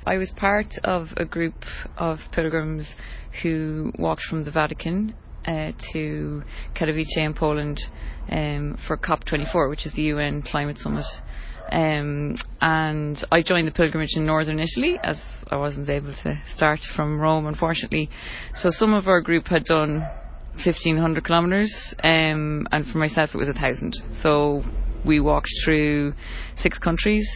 I was part of a group of pilgrims who walked from the Vatican to Katowice in Poland for COP24, which is the UN Climate Summit. And I joined the pilgrimage in northern Italy, as I wasn't able to start from Rome, unfortunately. So some of our group had done 1,500 kilometres, and for myself it was 1,000. So we walked through 6 countries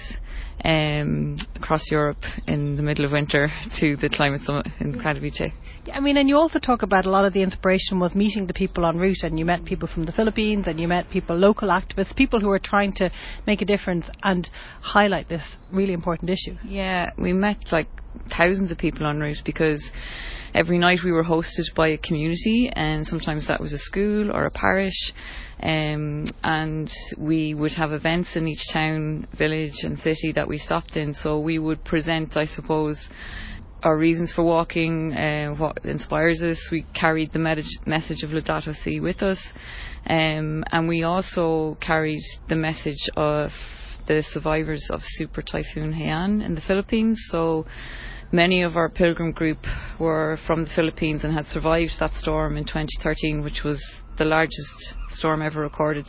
across Europe in the middle of winter to the climate summit in Katowice. Yeah, I mean, and you also talk about a lot of the inspiration was meeting the people en route, and you met people from the Philippines, and you met people, local activists, people who are trying to make a difference and highlight this really important issue. Yeah, we met like thousands of people en route, because every night we were hosted by a community, and sometimes that was a school or a parish, and we would have events in each town, village and city that we stopped in. So we would present, I suppose, our reasons for walking, what inspires us. We carried the message of Laudato Si with us, and we also carried the message of the survivors of Super Typhoon Haiyan in the Philippines. So many of our pilgrim group were from the Philippines and had survived that storm in 2013, which was the largest storm ever recorded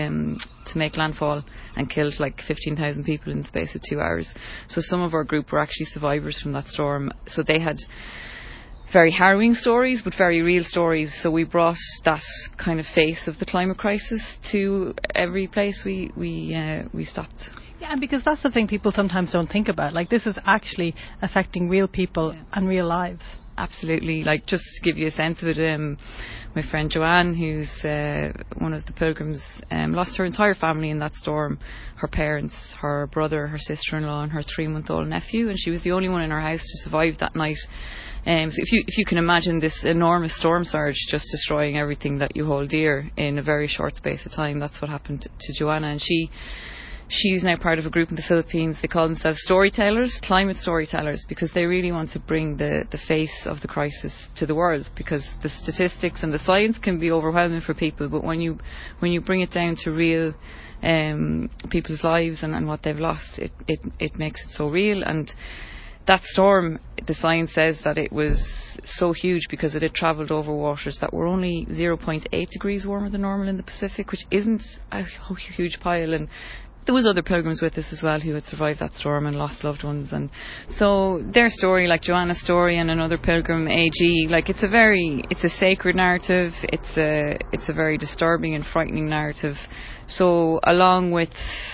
to make landfall, and killed like 15,000 people in the space of 2 hours. So some of our group were actually survivors from that storm. So they had very harrowing stories, but very real stories. So we brought that kind of face of the climate crisis to every place we stopped. Yeah, and because that's the thing people sometimes don't think about. Like, this is actually affecting real people and real lives. Absolutely. Like, just to give you a sense of it, my friend Joanne, who's one of the pilgrims, lost her entire family in that storm. Her parents, her brother, her sister-in-law and her 3-month-old nephew, and she was the only one in her house to survive that night. So if you can imagine this enormous storm surge just destroying everything that you hold dear in a very short space of time, that's what happened to Joanna. And she's now part of a group in the Philippines. They call themselves storytellers, climate storytellers, because they really want to bring the face of the crisis to the world, because the statistics and the science can be overwhelming for people, but when you bring it down to real people's lives and what they've lost, it makes it so real. And that storm, the science says that it was so huge because it had travelled over waters that were only 0.8 degrees warmer than normal in the Pacific, which isn't a huge pile. And there was other pilgrims with us as well who had survived that storm and lost loved ones, and so their story, like Joanna's story and another pilgrim, AG, like it's a sacred narrative. It's a very disturbing and frightening narrative. So along with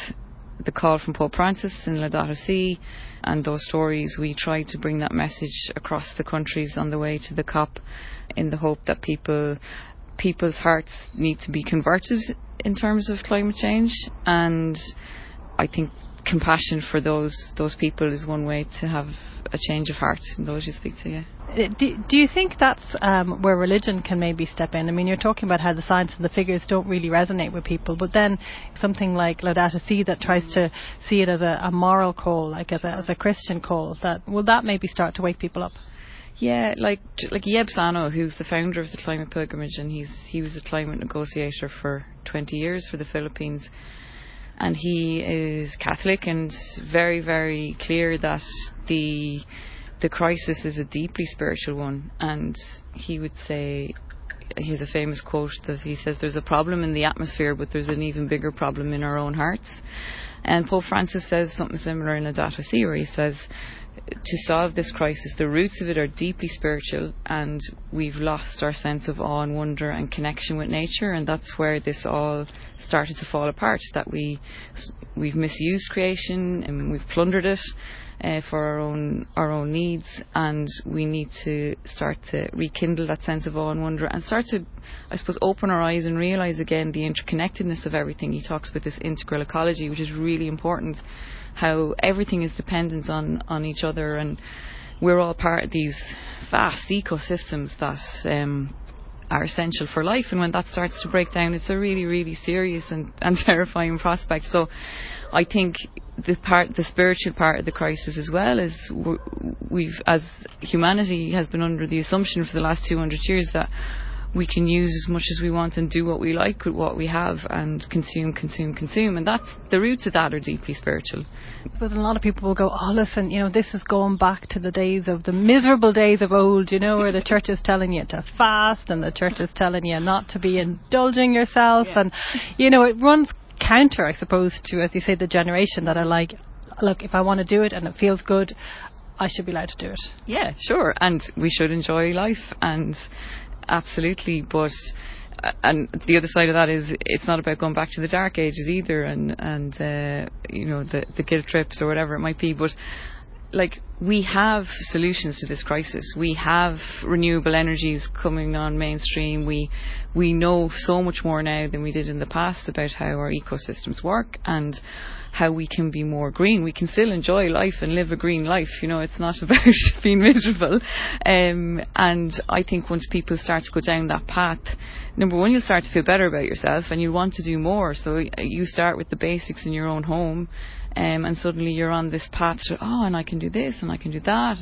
the call from Pope Francis in Laudato Si and those stories, we try to bring that message across the countries on the way to the COP, in the hope that people's hearts need to be converted in terms of climate change. And I think compassion for those people is one way to have a change of heart in those you speak to. Yeah. Do you think that's where religion can maybe step in? I mean, you're talking about how the science and the figures don't really resonate with people, but then something like Laudato Si that tries to see it as a moral call, like as a Christian call, will that maybe start to wake people up? Yeah, like Yeb Sano, who's the founder of the Climate Pilgrimage, and he was a climate negotiator for 20 years for the Philippines, and he is Catholic and very, very clear that the crisis is a deeply spiritual one. And he would say, he has a famous quote that he says, "There's a problem in the atmosphere, but there's an even bigger problem in our own hearts." And Pope Francis says something similar in Laudato Si, where he says, to solve this crisis, the roots of it are deeply spiritual, and we've lost our sense of awe and wonder and connection with nature, and that's where this all started to fall apart, that we've misused creation and we've plundered it for our own needs, and we need to start to rekindle that sense of awe and wonder and start to, I suppose, open our eyes and realise again the interconnectedness of everything. He talks about this integral ecology, which is really important, how everything is dependent on each other, and we're all part of these vast ecosystems that are essential for life, and when that starts to break down, it's a really, really serious and terrifying prospect. So I think the spiritual part of the crisis as well is we've, as humanity, has been under the assumption for the last 200 years that we can use as much as we want and do what we like with what we have, and consume, and that's the roots of that are deeply spiritual. But a lot of people will go, oh listen, this is going back to the miserable days of old, where the church is telling you to fast and the church is telling you not to be indulging yourself, and it runs counter, I suppose, to, as you say, the generation that are like, look, if I want to do it and it feels good, I should be allowed to do it. Yeah, sure, and we should enjoy life, and absolutely, but and the other side of that is it's not about going back to the dark ages either, and the guilt trips or whatever it might be, but like, we have solutions to this crisis. We have renewable energies coming on mainstream. We know so much more now than we did in the past about how our ecosystems work and how we can be more green. We can still enjoy life and live a green life. It's not about being miserable. And I think once people start to go down that path, number one, you'll start to feel better about yourself and you want to do more. So you start with the basics in your own home. And suddenly you're on this path to, and I can do this and I can do that.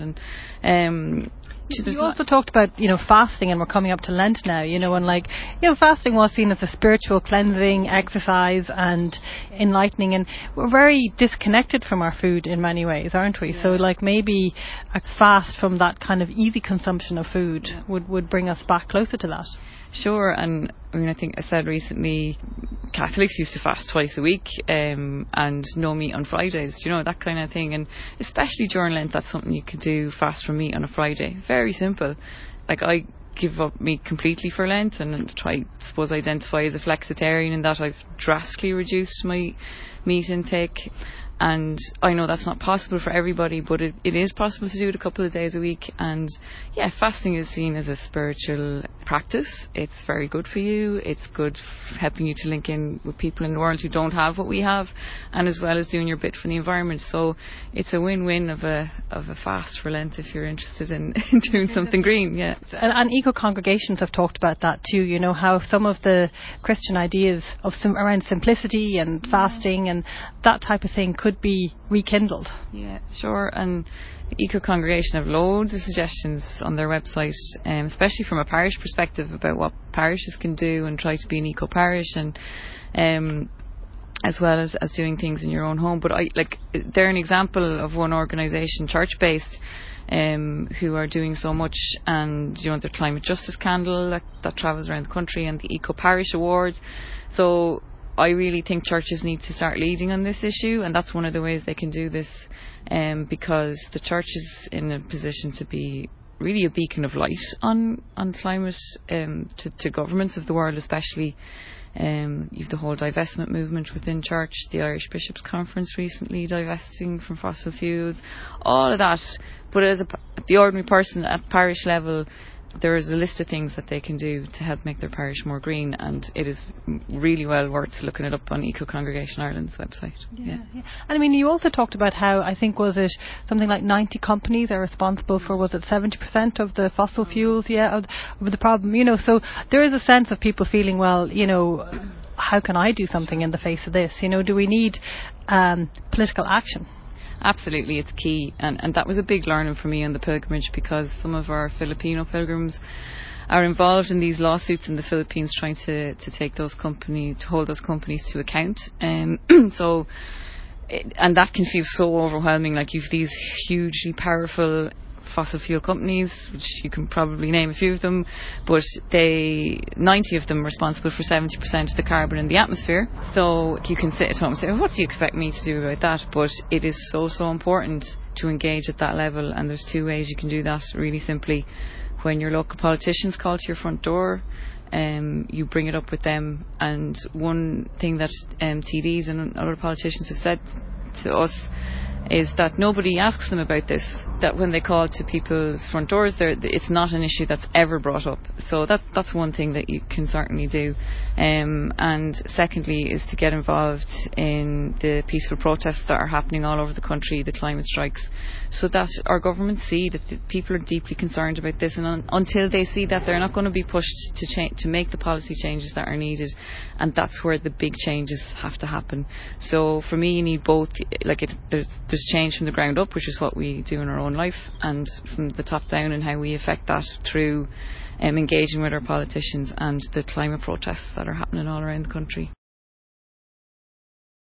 And you also talked about fasting, and we're coming up to Lent now, and fasting was seen as a spiritual cleansing exercise and enlightening, and we're very disconnected from our food in many ways, aren't we? Yeah. So maybe a fast from that kind of easy consumption of food would bring us back closer to that. Sure, and I think I said recently Catholics used to fast twice a week and no meat on Fridays, that kind of thing, and especially during Lent, that's something you could do, fast from meat on a Friday. Very simple. I give up meat completely for Lent and identify as a flexitarian in that I've drastically reduced my meat intake. And I know that's not possible for everybody, but it is possible to do it a couple of days a week. And yeah, fasting is seen as a spiritual practice. It's very good for you. It's good for helping you to link in with people in the world who don't have what we have, and as well as doing your bit for the environment. So it's a win-win of a fast for Lent if you're interested in doing something green. Yeah. And eco-congregations have talked about that too, how some of the Christian ideas of around simplicity and fasting and that type of thing could be rekindled. Yeah, sure. And the Eco-Congregation have loads of suggestions on their website, especially from a parish perspective, about what parishes can do and try to be an eco-parish, and as well as doing things in your own home. But they're an example of one organisation, church-based, who are doing so much, and the Climate Justice Candle that travels around the country, and the Eco Parish Awards. So I really think churches need to start leading on this issue, and that's one of the ways they can do this, because the church is in a position to be really a beacon of light on climate to governments of the world, especially. You've the whole divestment movement within church, the Irish Bishops' Conference recently divesting from fossil fuels, all of that. But as the ordinary person at parish level, there is a list of things that they can do to help make their parish more green, and it is really well worth looking it up on Eco-Congregation Ireland's website. Yeah. And you also talked about how, I think, was it something like 90 companies are responsible for, was it 70% of the fossil fuels, of the problem, so there is a sense of people feeling, well, how can I do something in the face of this? Do we need political action? Absolutely, it's key, and that was a big learning for me on the pilgrimage, because some of our Filipino pilgrims are involved in these lawsuits in the Philippines, trying to take those companies, to hold those companies to account, and that can feel so overwhelming. You've these hugely powerful fossil fuel companies, which you can probably name a few of them, but 90 of them are responsible for 70% of the carbon in the atmosphere. So you can sit at home and say, what do you expect me to do about that? But it is so important to engage at that level, and there's two ways you can do that really simply. When your local politicians call to your front door, you bring it up with them. And one thing that TDs and other politicians have said to us is that nobody asks them about this, that when they call to people's front doors, it's not an issue that's ever brought up. So that's one thing that you can certainly do. And secondly is to get involved in the peaceful protests that are happening all over the country, the climate strikes, so that our governments see that the people are deeply concerned about this, and until they see that, they're not going to be pushed to make the policy changes that are needed, and that's where the big changes have to happen. So for me, you need both. There's change from the ground up, which is what we do in our own life, and from the top down, and how we affect that through engaging with our politicians and the climate protests that are happening all around the country.